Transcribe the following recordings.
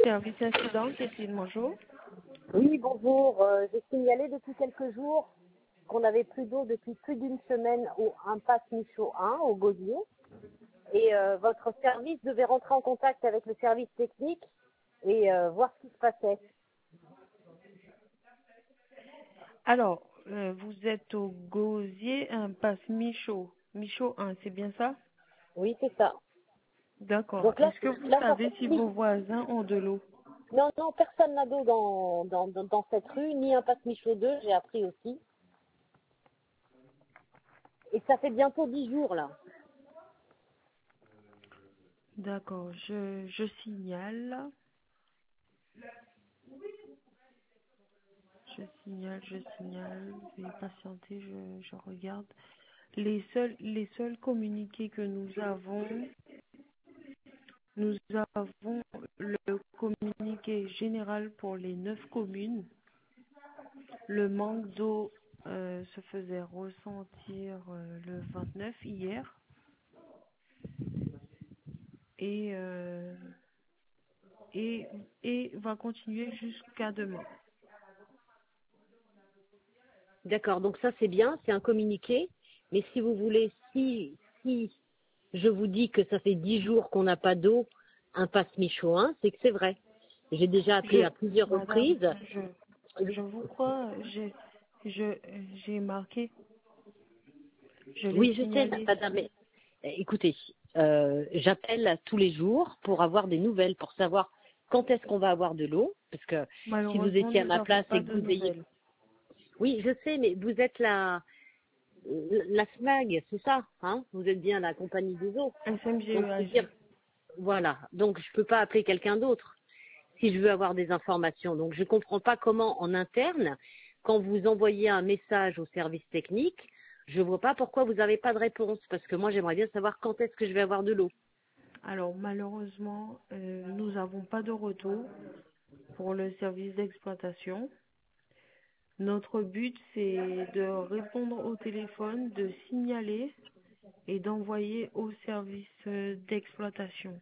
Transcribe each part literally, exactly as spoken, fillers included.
Service incident, Cécile, bonjour. Oui, bonjour. Euh, J'ai signalé depuis quelques jours qu'on n'avait plus d'eau depuis plus d'une semaine au impasse Michaud un, au Gaudier. Et euh, votre service devait rentrer en contact avec le service technique et euh, voir ce qui se passait. Alors, euh, vous êtes au Gausier, impasse Michaud. Michaud un, c'est bien ça? Oui, c'est ça. D'accord. Donc là, Est-ce que vous là ça savez fait si dix- vos voisins ont de l'eau? Non, non, personne n'a d'eau dans, dans, dans, dans cette rue, ni impasse Michaud deux, j'ai appris aussi. Et ça fait bientôt dix jours, là. D'accord, je, je signale. Je signale, je signale. Veuillez patienter, je, je regarde. Les seuls, les seuls communiqués que nous avons, nous avons le communiqué général pour les neuf communes. Le manque d'eau euh, se faisait ressentir euh, le vingt-neuf hier et, euh, et, et va continuer jusqu'à demain. D'accord, donc ça c'est bien, c'est un communiqué. Mais si vous voulez, si, si je vous dis que ça fait dix jours qu'on n'a pas d'eau, impasse Michaud un, c'est que c'est vrai. J'ai déjà appelé Je, à plusieurs madame, reprises. je, je vous crois, j'ai, je, j'ai marqué, je l'ai Oui, je sais, signalé. madame, mais euh, écoutez, euh, j'appelle tous les jours pour avoir des nouvelles, pour savoir quand est-ce qu'on va avoir de l'eau. Parce que si vous Malheureusement, étiez à nous ma n'avons place pas et que de vous ayez... nouvelles. Oui, je sais, mais vous êtes la, la SMAG, c'est ça, hein? Vous êtes bien la compagnie des eaux. Donc, c'est dire, S M G E A G. voilà. Donc, je ne peux pas appeler quelqu'un d'autre si je veux avoir des informations. Donc, je ne comprends pas comment, en interne, quand vous envoyez un message au service technique, je ne vois pas pourquoi vous n'avez pas de réponse. Parce que moi, j'aimerais bien savoir quand est-ce que je vais avoir de l'eau. Alors, malheureusement, euh, nous n'avons pas de retour pour le service d'exploitation. Notre but, c'est de répondre au téléphone, de signaler et d'envoyer au service euh, d'exploitation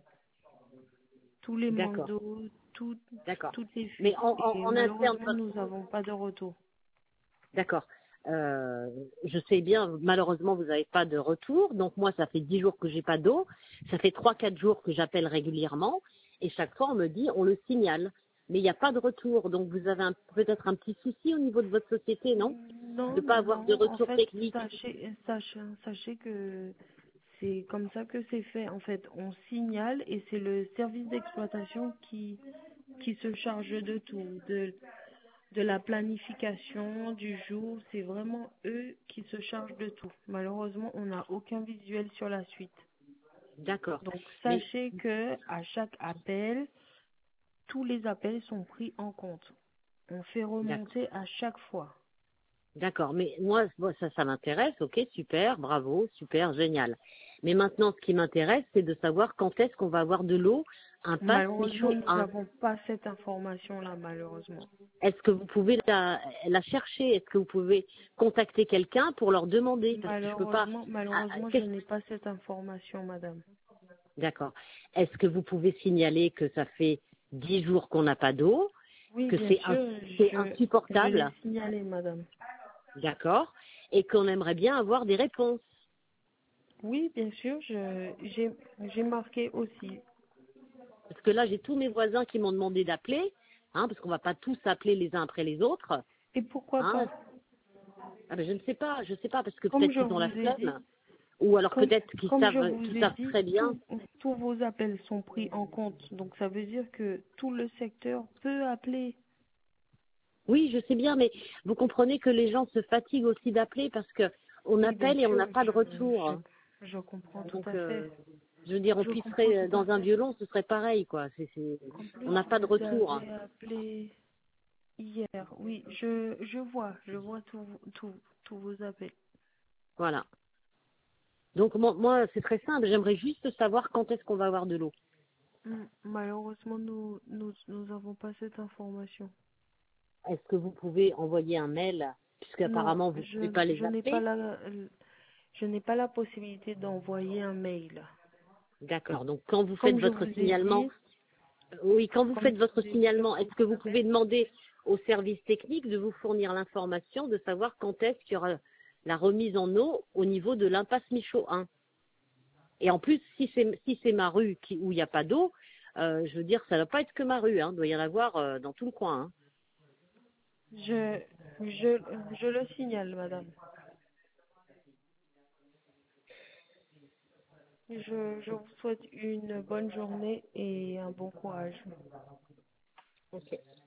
tous les manques D'accord, d'eau, tout- d'accord. toutes les Mais fuites. en, en, Et en interne, malheureusement, nous n'avons pas de retour. d'accord. Euh, je sais bien, malheureusement, vous n'avez pas de retour. Donc, moi, ça fait dix jours que j'ai pas d'eau. Ça fait trois, quatre jours que j'appelle régulièrement. Et chaque fois, on me dit, on le signale. Mais il n'y a pas de retour. Donc, vous avez un- peut-être un petit souci au niveau de votre société, non? De Non, ne pas avoir de non, en retour fait, technique. sachez, sachez, sachez que c'est comme ça que c'est fait. En fait, on signale et c'est le service d'exploitation qui, qui se charge de tout, de, de la planification du jour. C'est vraiment eux qui se chargent de tout. Malheureusement, on n'a aucun visuel sur la suite. D'accord. Donc, Mais sachez que à chaque appel, tous les appels sont pris en compte. On fait d'accord. remonter à chaque fois. D'accord, mais moi, moi, ça, ça m'intéresse, ok, super, bravo, super, génial. Mais maintenant, ce qui m'intéresse, c'est de savoir quand est-ce qu'on va avoir de l'eau, un passe Malheureusement, Michaud nous un. n'avons pas cette information-là, malheureusement. Est-ce que vous pouvez la, la chercher? Est-ce que vous pouvez contacter quelqu'un pour leur demander? Parce que je peux pas. Malheureusement, Ah, ah, malheureusement, je qu'est-ce- n'ai pas cette information, madame. D'accord. Est-ce que vous pouvez signaler que ça fait dix jours qu'on n'a pas d'eau, Oui, que bien c'est ins- sûr, c'est je, je l'ai insupportable, signalé, madame. d'accord, et qu'on aimerait bien avoir des réponses? Oui, bien sûr, je, j'ai, j'ai marqué aussi. Parce que là, j'ai tous mes voisins qui m'ont demandé d'appeler, hein, parce qu'on va pas tous appeler les uns après les autres. Et pourquoi Hein. pas? Ah ben, je ne sais pas, je ne sais pas, parce que Comme peut-être je qu'ils ont vous la ai dit, flemme, ou alors comme, peut-être qu'ils comme je savent, vous qu'ils ai savent dit, très bien. tous, tous vos appels sont pris en compte. Donc, ça veut dire que tout le secteur peut appeler. Oui, je sais bien, mais vous comprenez que les gens se fatiguent aussi d'appeler parce que on Oui, bien appelle et on n'a sûr, pas de je, retour. je, je comprends tout Donc, à fait. euh, je veux dire, on Je comprends pisserait tout à dans un fait. violon, ce serait pareil, quoi. C'est, c'est, En on plus, n'a pas de vous retour. avez appelé hier. Oui, je, je vois, je vois tous tous tous vos appels. Voilà. Donc, moi, moi, c'est très simple. J'aimerais juste savoir quand est-ce qu'on va avoir de l'eau. Hmm, Malheureusement, nous nous nous avons pas cette information. Est-ce que vous pouvez envoyer un mail, Non, puisqu'apparemment vous ne pouvez je pas les je n'ai pas appeler? la je n'ai pas la possibilité d'envoyer un mail. D'accord. Donc quand vous faites Comme je votre vous ai signalement, dit, Oui, quand vous Comme faites votre je vous ai dit, signalement, est-ce que vous pouvez demander au service technique de vous fournir l'information de savoir quand est-ce qu'il y aura la remise en eau au niveau de l'impasse Michaud un? Et en plus, si c'est si c'est ma rue qui, où il n'y a pas d'eau, euh, je veux dire, ça ne va pas être que ma rue, hein, il doit y en avoir euh, dans tout le coin. Hein. je, je, je le signale, madame. Je, je vous souhaite une bonne journée et un bon courage. Ok.